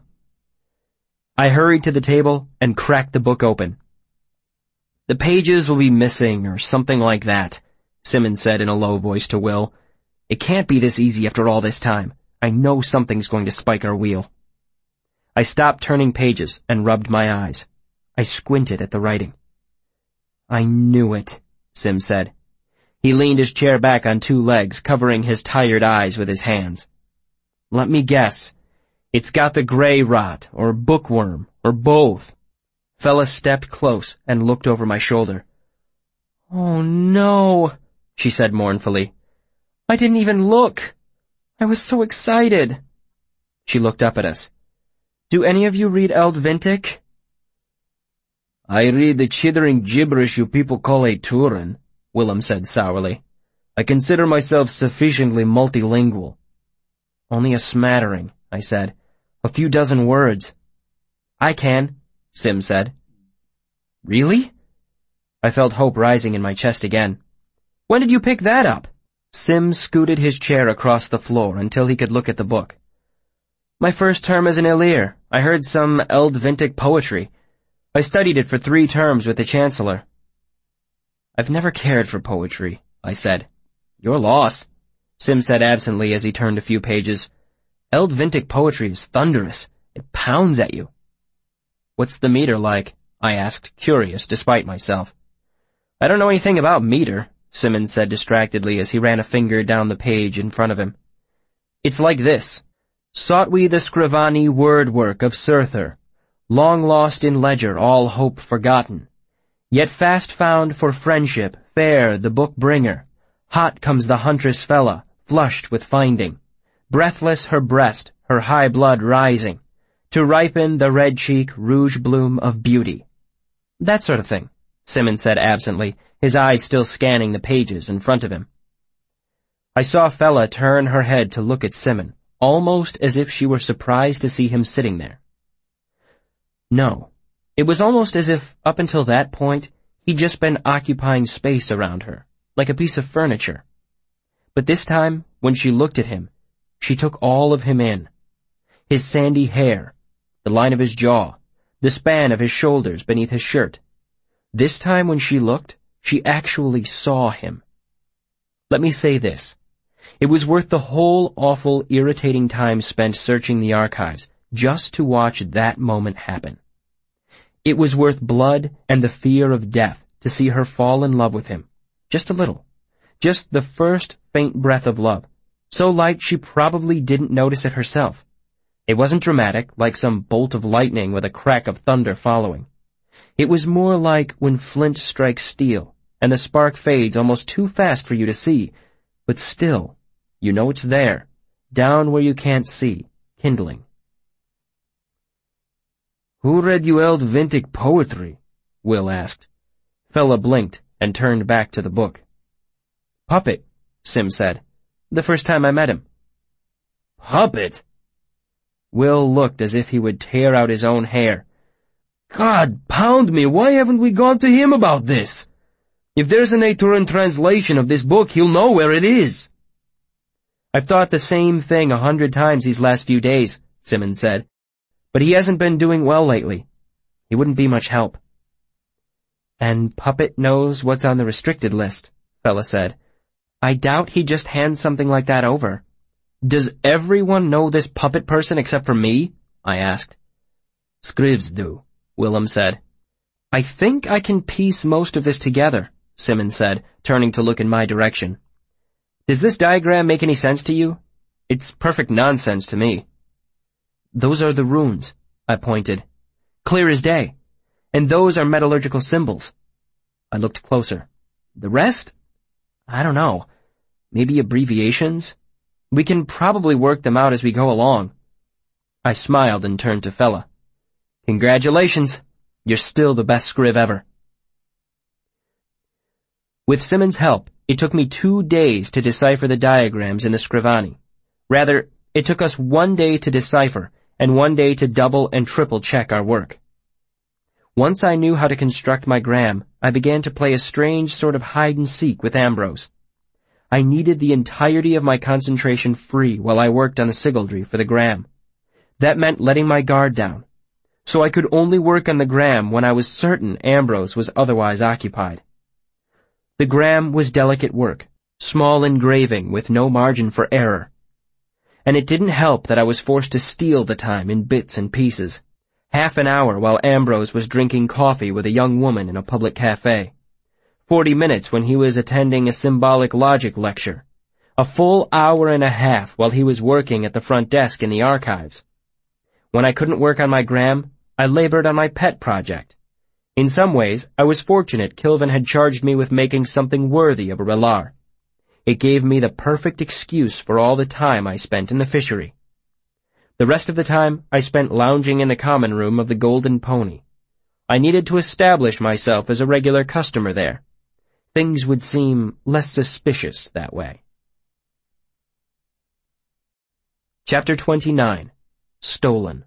I hurried to the table and cracked the book open. "The pages will be missing or something like that," Simon said in a low voice to Will. "It can't be this easy after all this time. I know something's going to spike our wheel." I stopped turning pages and rubbed my eyes. I squinted at the writing. "I knew it," Sim said. He leaned his chair back on two legs, covering his tired eyes with his hands. "Let me guess. It's got the gray rot, or bookworm, or both." Fella stepped close and looked over my shoulder. "Oh no," she said mournfully. "I didn't even look. I was so excited." She looked up at us. "Do any of you read Eld Vintic?" "I read the chittering gibberish you people call a Turin," Willem said sourly. "I consider myself sufficiently multilingual." "Only a smattering," I said. "A few dozen words." "I can," Sim said. "Really?" I felt hope rising in my chest again. "When did you pick that up?" Sim scooted his chair across the floor until he could look at the book. "My first term as an Ilir. I heard some Eld Vintic poetry. I studied it for three terms with the Chancellor." "I've never cared for poetry," I said. "Your loss," Sim said absently as he turned a few pages. "Eld Vintic poetry is thunderous. It pounds at you." "What's the meter like?" I asked, curious despite myself. "I don't know anything about meter," Simmons said distractedly as he ran a finger down the page in front of him. "It's like this. Sought we the Scrivani word work of Surther, long lost in ledger, all hope forgotten. Yet fast found for friendship, fair the book bringer. Hot comes the huntress Fella, flushed with finding. Breathless her breast, her high blood rising, to ripen the red cheek rouge bloom of beauty." "That sort of thing," Simmons said absently, his eyes still scanning the pages in front of him. I saw Fella turn her head to look at Simon, almost as if she were surprised to see him sitting there. No, it was almost as if, up until that point, he'd just been occupying space around her, like a piece of furniture. But this time, when she looked at him, she took all of him in. His sandy hair, the line of his jaw, the span of his shoulders beneath his shirt. This time when she looked, she actually saw him. Let me say this. It was worth the whole awful, irritating time spent searching the archives just to watch that moment happen. It was worth blood and the fear of death to see her fall in love with him. Just a little. Just the first faint breath of love. So light she probably didn't notice it herself. It wasn't dramatic, like some bolt of lightning with a crack of thunder following. It was more like when flint strikes steel, and the spark fades almost too fast for you to see, but still, you know it's there, down where you can't see, kindling. "Who read you old Vintic poetry?" Will asked. Fella blinked and turned back to the book. "Puppet," Sim said. "The first time I met him." "Puppet?" Will looked as if he would tear out his own hair. "God pound me, why haven't we gone to him about this? If there's an Aturan translation of this book, he'll know where it is." "I've thought the same thing a hundred times these last few days," Simmons said. "But he hasn't been doing well lately. He wouldn't be much help." "And Puppet knows what's on the restricted list," Fella said. "I doubt he just hands something like that over." "Does everyone know this Puppet person except for me?" I asked. "Scrivs do," Willem said. "I think I can piece most of this together," Simmons said, turning to look in my direction. "Does this diagram make any sense to you? It's perfect nonsense to me." "Those are the runes," I pointed. "Clear as day. And those are metallurgical symbols." I looked closer. "The rest? I don't know. Maybe abbreviations? We can probably work them out as we go along." I smiled and turned to Fella. "Congratulations. You're still the best scriv ever." With Simmons' help, it took me two days to decipher the diagrams in the Scrivani. Rather, it took us one day to decipher and one day to double and triple check our work. Once I knew how to construct my gram, I began to play a strange sort of hide-and-seek with Ambrose. I needed the entirety of my concentration free while I worked on the sigildry for the gram. That meant letting my guard down, so I could only work on the gram when I was certain Ambrose was otherwise occupied. The gram was delicate work, small engraving with no margin for error. And it didn't help that I was forced to steal the time in bits and pieces. Half an hour while Ambrose was drinking coffee with a young woman in a public cafe. Forty minutes when he was attending a symbolic logic lecture. A full hour and a half while he was working at the front desk in the archives. When I couldn't work on my gram, I labored on my pet project. In some ways, I was fortunate Kilvin had charged me with making something worthy of a Relar. It gave me the perfect excuse for all the time I spent in the fishery. The rest of the time, I spent lounging in the common room of the Golden Pony. I needed to establish myself as a regular customer there. Things would seem less suspicious that way. Chapter twenty-nine. Stolen.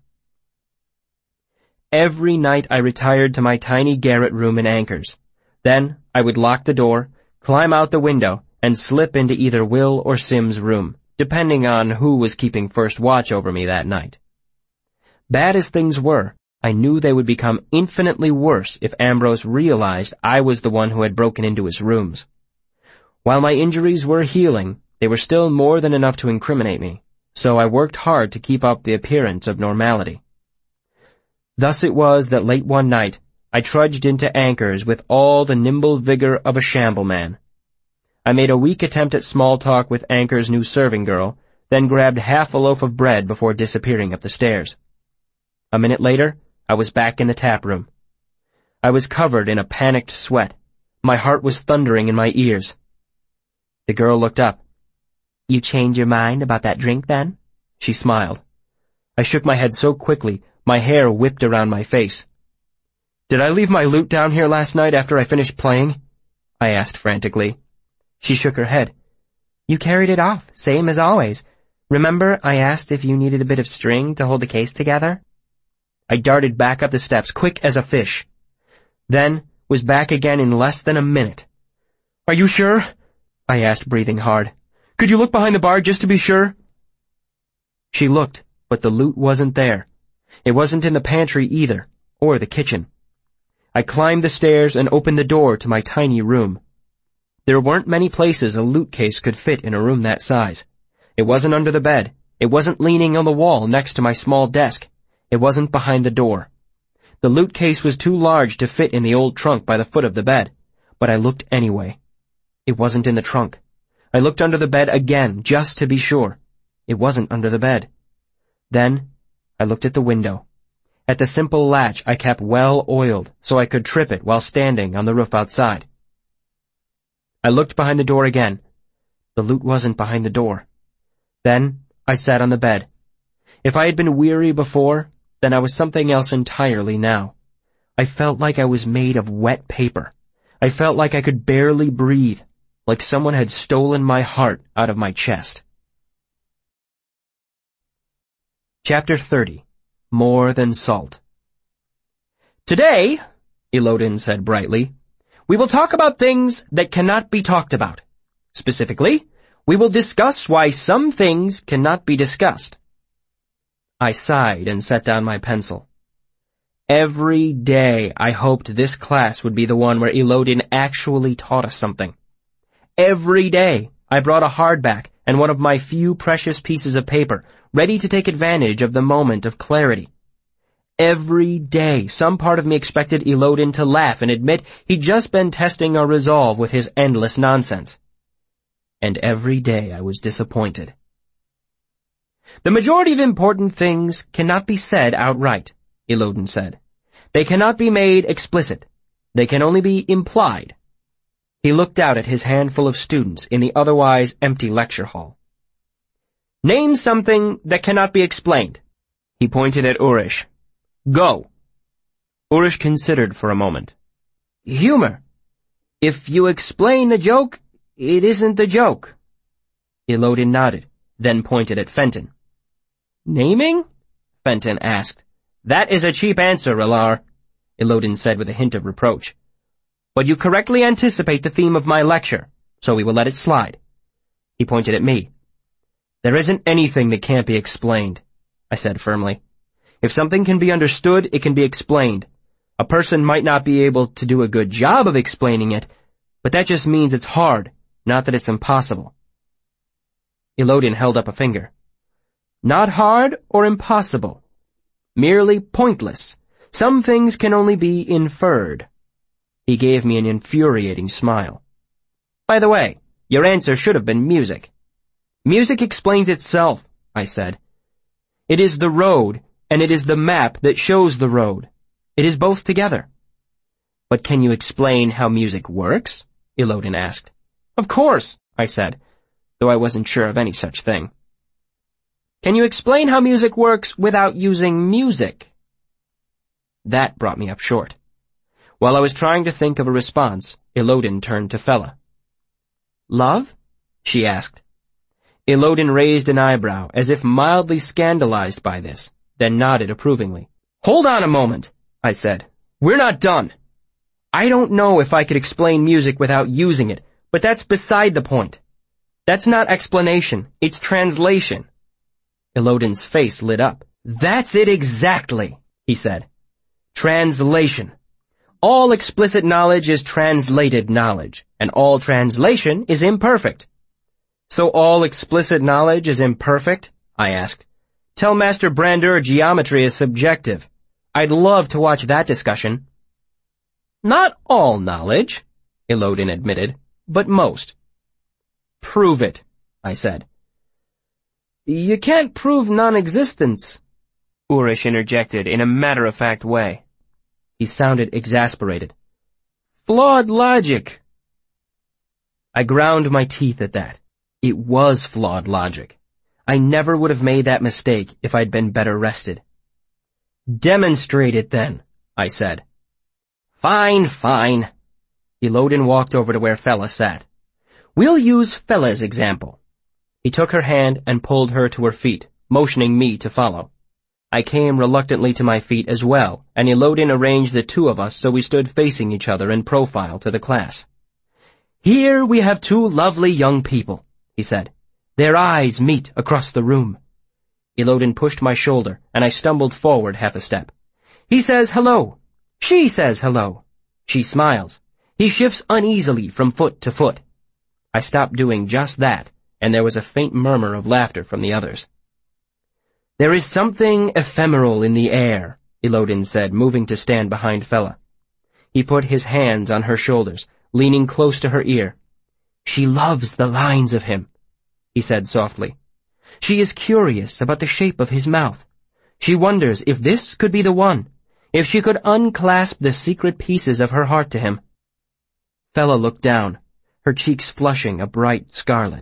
Every night I retired to my tiny garret room in Anchors. Then I would lock the door, climb out the window, and slip into either Will or Sim's room, depending on who was keeping first watch over me that night. Bad as things were, I knew they would become infinitely worse if Ambrose realized I was the one who had broken into his rooms. While my injuries were healing, they were still more than enough to incriminate me, so I worked hard to keep up the appearance of normality. Thus it was that late one night, I trudged into Anchors with all the nimble vigor of a shambleman. I made a weak attempt at small talk with Anchor's new serving girl, then grabbed half a loaf of bread before disappearing up the stairs. A minute later, I was back in the tap room. I was covered in a panicked sweat. My heart was thundering in my ears. The girl looked up. "You change your mind about that drink, then?" She smiled. I shook my head so quickly, my hair whipped around my face. "Did I leave my loot down here last night after I finished playing?" I asked frantically. She shook her head. "You carried it off, same as always. Remember I asked if you needed a bit of string to hold the case together?" I darted back up the steps, quick as a fish. Then was back again in less than a minute. "Are you sure?" I asked, breathing hard. "Could you look behind the bar just to be sure?" She looked, but the loot wasn't there. It wasn't in the pantry either, or the kitchen. I climbed the stairs and opened the door to my tiny room. There weren't many places a loot case could fit in a room that size. It wasn't under the bed. It wasn't leaning on the wall next to my small desk. It wasn't behind the door. The loot case was too large to fit in the old trunk by the foot of the bed, but I looked anyway. It wasn't in the trunk. I looked under the bed again, just to be sure. It wasn't under the bed. Then, I looked at the window. At the simple latch I kept well oiled, so I could trip it while standing on the roof outside. I looked behind the door again. The loot wasn't behind the door. Then, I sat on the bed. If I had been weary before, then I was something else entirely now. I felt like I was made of wet paper. I felt like I could barely breathe, like someone had stolen my heart out of my chest. Chapter thirty. More Than Salt. Today, Elodin said brightly, we will talk about things that cannot be talked about. Specifically, we will discuss why some things cannot be discussed. I sighed and set down my pencil. Every day I hoped this class would be the one where Elodin actually taught us something. Every day I brought a hardback and one of my few precious pieces of paper, ready to take advantage of the moment of clarity. Every day some part of me expected Elodin to laugh and admit he'd just been testing our resolve with his endless nonsense. And every day I was disappointed. The majority of important things cannot be said outright, Elodin said. They cannot be made explicit. They can only be implied. He looked out at his handful of students in the otherwise empty lecture hall. Name something that cannot be explained. He pointed at Urish. Go. Urish considered for a moment. Humor. If you explain the joke, it isn't the joke. Elodin nodded, then pointed at Fenton. Naming? Fenton asked. That is a cheap answer, Relar, Elodin said with a hint of reproach. But you correctly anticipate the theme of my lecture, so we will let it slide. He pointed at me. There isn't anything that can't be explained, I said firmly. If something can be understood, it can be explained. A person might not be able to do a good job of explaining it, but that just means it's hard, not that it's impossible. Elodin held up a finger. Not hard or impossible. Merely pointless. Some things can only be inferred. He gave me an infuriating smile. By the way, your answer should have been music. Music explains itself, I said. It is the road, and it is the map that shows the road. It is both together. But can you explain how music works? Elodin asked. Of course, I said, though I wasn't sure of any such thing. Can you explain how music works without using music? That brought me up short. While I was trying to think of a response, Elodin turned to Fella. Love? She asked. Elodin raised an eyebrow, as if mildly scandalized by this, then nodded approvingly. Hold on a moment, I said. We're not done. I don't know if I could explain music without using it, but that's beside the point. That's not explanation, it's translation. Elodin's face lit up. That's it exactly, he said. Translation. All explicit knowledge is translated knowledge, and all translation is imperfect. So all explicit knowledge is imperfect? I asked. Tell Master Brandur geometry is subjective. I'd love to watch that discussion. Not all knowledge, Elodin admitted, but most. Prove it, I said. You can't prove non-existence, Urish interjected in a matter-of-fact way. He sounded exasperated. Flawed logic. I ground my teeth at that. It was flawed logic. I never would have made that mistake if I'd been better rested. Demonstrate it then, I said. Fine, fine. Elodin walked over to where Fella sat. We'll use Fella's example. He took her hand and pulled her to her feet, motioning me to follow. I came reluctantly to my feet as well, and Elodin arranged the two of us so we stood facing each other in profile to the class. Here we have two lovely young people, he said. Their eyes meet across the room. Elodin pushed my shoulder, and I stumbled forward half a step. He says hello. She says hello. She smiles. He shifts uneasily from foot to foot. I stopped doing just that, and there was a faint murmur of laughter from the others. There is something ephemeral in the air, Elodin said, moving to stand behind Fela. He put his hands on her shoulders, leaning close to her ear. She loves the lines of him, he said softly. She is curious about the shape of his mouth. She wonders if this could be the one, if she could unclasp the secret pieces of her heart to him. Fela looked down, her cheeks flushing a bright scarlet.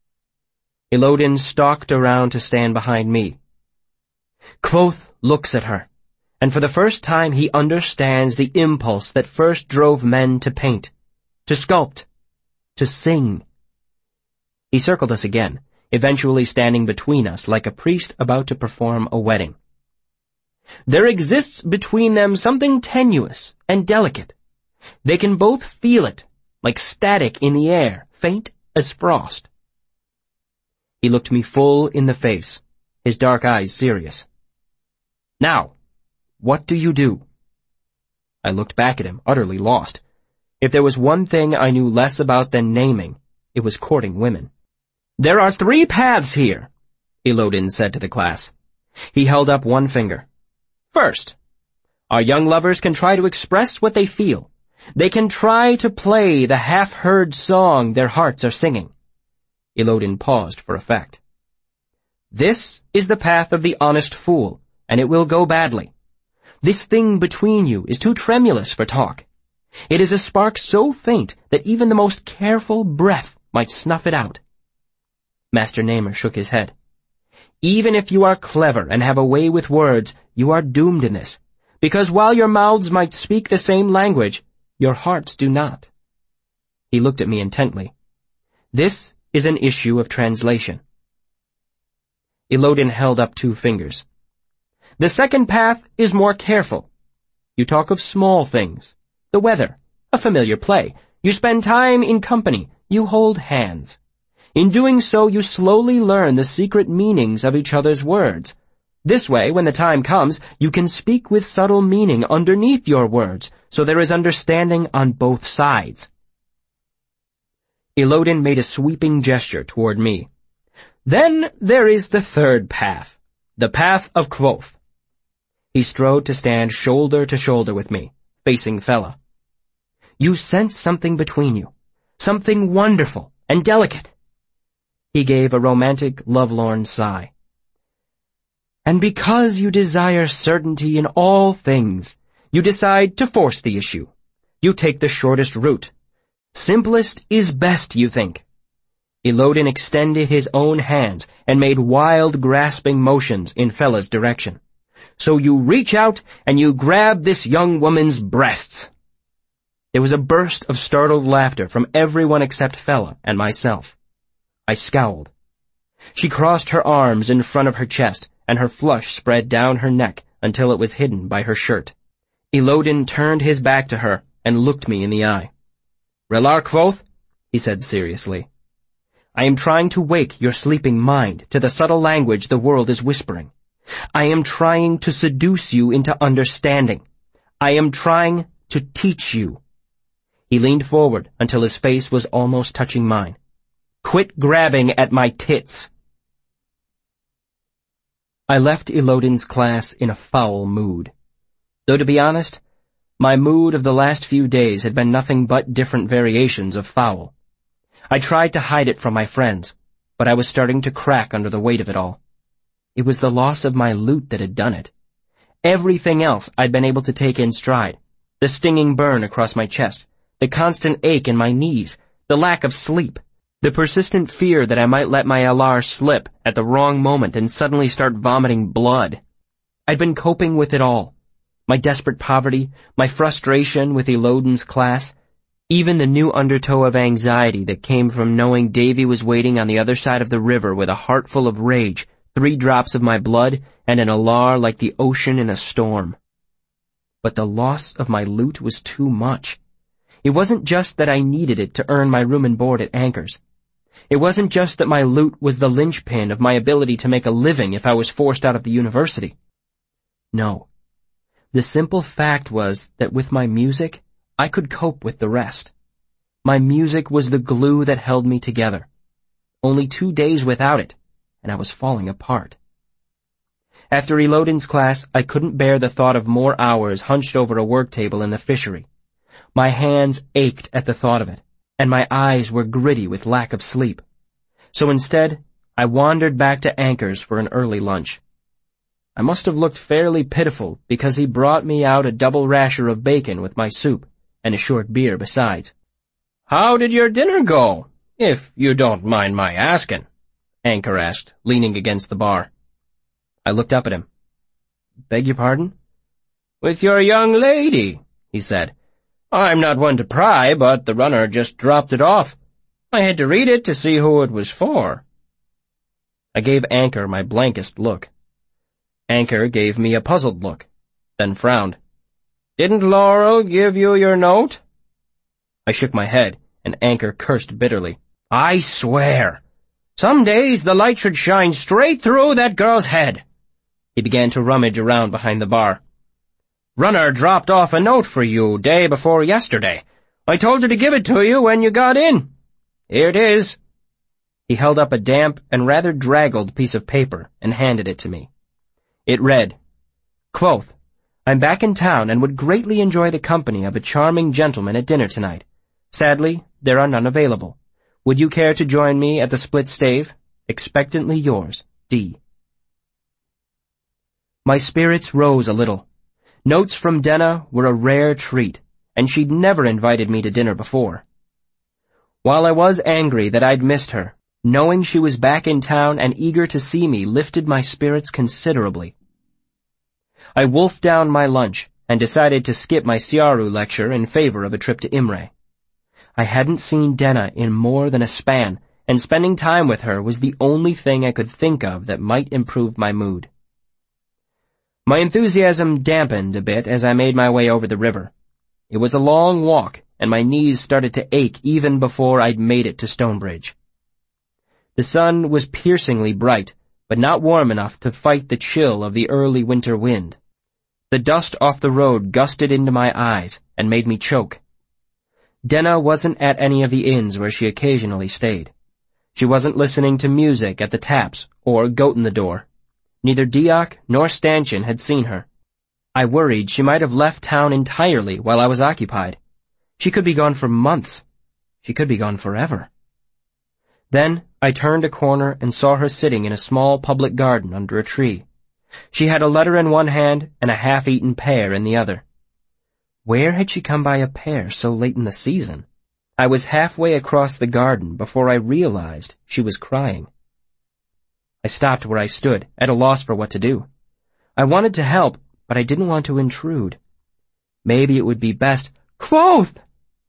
Elodin stalked around to stand behind me. Kvothe looks at her, and for the first time he understands the impulse that first drove men to paint, to sculpt, to sing. He circled us again, eventually standing between us like a priest about to perform a wedding. There exists between them something tenuous and delicate. They can both feel it, like static in the air, faint as frost. He looked me full in the face, his dark eyes serious. Now, what do you do? I looked back at him, utterly lost. If there was one thing I knew less about than naming, it was courting women. There are three paths here, Elodin said to the class. He held up one finger. First, our young lovers can try to express what they feel. They can try to play the half-heard song their hearts are singing. Elodin paused for effect. This is the path of the honest fool, and it will go badly. This thing between you is too tremulous for talk. It is a spark so faint that even the most careful breath might snuff it out. Master Namer shook his head. Even if you are clever and have a way with words, you are doomed in this, because while your mouths might speak the same language, your hearts do not. He looked at me intently. This is an issue of translation. Elodin held up two fingers. The second path is more careful. You talk of small things, the weather, a familiar play. You spend time in company. You hold hands. In doing so, you slowly learn the secret meanings of each other's words. This way, when the time comes, you can speak with subtle meaning underneath your words, so there is understanding on both sides. Elodin made a sweeping gesture toward me. Then there is the third path, the path of Kvothe. He strode to stand shoulder to shoulder with me, facing Fela. You sense something between you, something wonderful and delicate. He gave a romantic, lovelorn sigh. And because you desire certainty in all things, you decide to force the issue. You take the shortest route. Simplest is best, you think. Elodin extended his own hands and made wild, grasping motions in Fela's direction. So you reach out and you grab this young woman's breasts. There was a burst of startled laughter from everyone except Fela and myself. I scowled. She crossed her arms in front of her chest, and her flush spread down her neck until it was hidden by her shirt. Elodin turned his back to her and looked me in the eye. Relar Kvothe, he said seriously, I am trying to wake your sleeping mind to the subtle language the world is whispering. I am trying to seduce you into understanding. I am trying to teach you. He leaned forward until his face was almost touching mine. Quit grabbing at my tits. I left Elodin's class in a foul mood. Though to be honest, my mood of the last few days had been nothing but different variations of foul. I tried to hide it from my friends, but I was starting to crack under the weight of it all. It was the loss of my loot that had done it. Everything else I'd been able to take in stride. The stinging burn across my chest, the constant ache in my knees, the lack of sleep, the persistent fear that I might let my Alar slip at the wrong moment and suddenly start vomiting blood. I'd been coping with it all. My desperate poverty, my frustration with Elodin's class, even the new undertow of anxiety that came from knowing Davy was waiting on the other side of the river with a heart full of rage, three drops of my blood, and an Alar like the ocean in a storm. But the loss of my loot was too much. It wasn't just that I needed it to earn my room and board at Anchor's. It wasn't just that my lute was the linchpin of my ability to make a living if I was forced out of the university. No. The simple fact was that with my music, I could cope with the rest. My music was the glue that held me together. Only two days without it, and I was falling apart. After Elodin's class, I couldn't bear the thought of more hours hunched over a work table in the fishery. My hands ached at the thought of it, and my eyes were gritty with lack of sleep. So instead, I wandered back to Anchor's for an early lunch. I must have looked fairly pitiful because he brought me out a double rasher of bacon with my soup, and a short beer besides. "How did your dinner go, if you don't mind my asking?" Anchor asked, leaning against the bar. I looked up at him. "Beg your pardon?" "With your young lady," he said. "I'm not one to pry, but the runner just dropped it off. I had to read it to see who it was for." I gave Anchor my blankest look. Anchor gave me a puzzled look, then frowned. "Didn't Laurel give you your note?" I shook my head, and Anchor cursed bitterly. "I swear, some days the light should shine straight through that girl's head." He began to rummage around behind the bar. "Runner dropped off a note for you day before yesterday. I told her to give it to you when you got in. Here it is." He held up a damp and rather draggled piece of paper and handed it to me. It read, "Quoth, I'm back in town and would greatly enjoy the company of a charming gentleman at dinner tonight. Sadly, there are none available. Would you care to join me at the Split Stave? Expectantly yours, D." My spirits rose a little. Notes from Denna were a rare treat, and she'd never invited me to dinner before. While I was angry that I'd missed her, knowing she was back in town and eager to see me lifted my spirits considerably. I wolfed down my lunch and decided to skip my Siaru lecture in favor of a trip to Imre. I hadn't seen Denna in more than a span, and spending time with her was the only thing I could think of that might improve my mood. My enthusiasm dampened a bit as I made my way over the river. It was a long walk, and my knees started to ache even before I'd made it to Stonebridge. The sun was piercingly bright, but not warm enough to fight the chill of the early winter wind. The dust off the road gusted into my eyes and made me choke. Denna wasn't at any of the inns where she occasionally stayed. She wasn't listening to music at the taps or Goat in the Door. Neither Diak nor Stanchion had seen her. I worried she might have left town entirely while I was occupied. She could be gone for months. She could be gone forever. Then I turned a corner and saw her sitting in a small public garden under a tree. She had a letter in one hand and a half-eaten pear in the other. Where had she come by a pear so late in the season? I was halfway across the garden before I realized she was crying. I stopped where I stood, at a loss for what to do. I wanted to help, but I didn't want to intrude. Maybe it would be best. Quoth!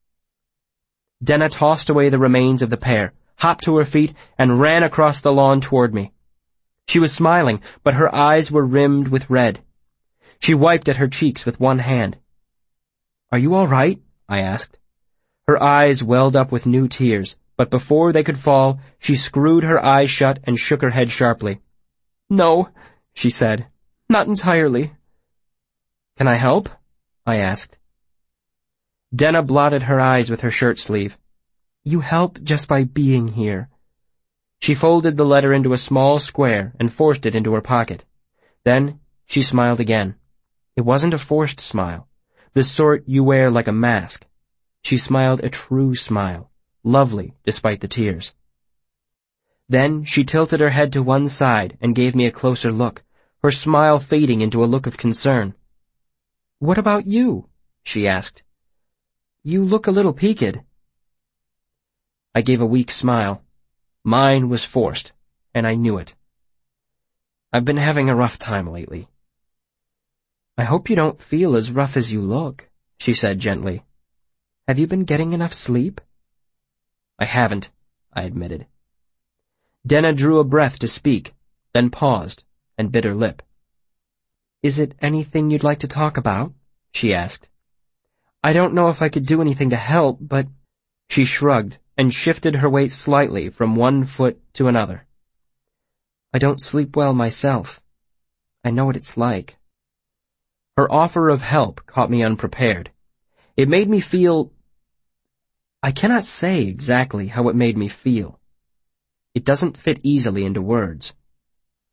Denna tossed away the remains of the pear, hopped to her feet, and ran across the lawn toward me. She was smiling, but her eyes were rimmed with red. She wiped at her cheeks with one hand. "Are you all right?" I asked. Her eyes welled up with new tears, but before they could fall, she screwed her eyes shut and shook her head sharply. "No," she said, "not entirely." "Can I help?" I asked. Denna blotted her eyes with her shirt sleeve. "You help just by being here." She folded the letter into a small square and forced it into her pocket. Then she smiled again. It wasn't a forced smile, the sort you wear like a mask. She smiled a true smile, lovely despite the tears. Then she tilted her head to one side and gave me a closer look, her smile fading into a look of concern. "What about you?" she asked. "You look a little peaked." I gave a weak smile. Mine was forced, and I knew it. "I've been having a rough time lately." "I hope you don't feel as rough as you look," she said gently. "Have you been getting enough sleep?" "I haven't," I admitted. Denna drew a breath to speak, then paused and bit her lip. "Is it anything you'd like to talk about?" she asked. "I don't know if I could do anything to help, but—" She shrugged and shifted her weight slightly from one foot to another. I don't sleep well myself. I know what it's like. Her offer of help caught me unprepared. It made me feel... I cannot say exactly how it made me feel. It doesn't fit easily into words.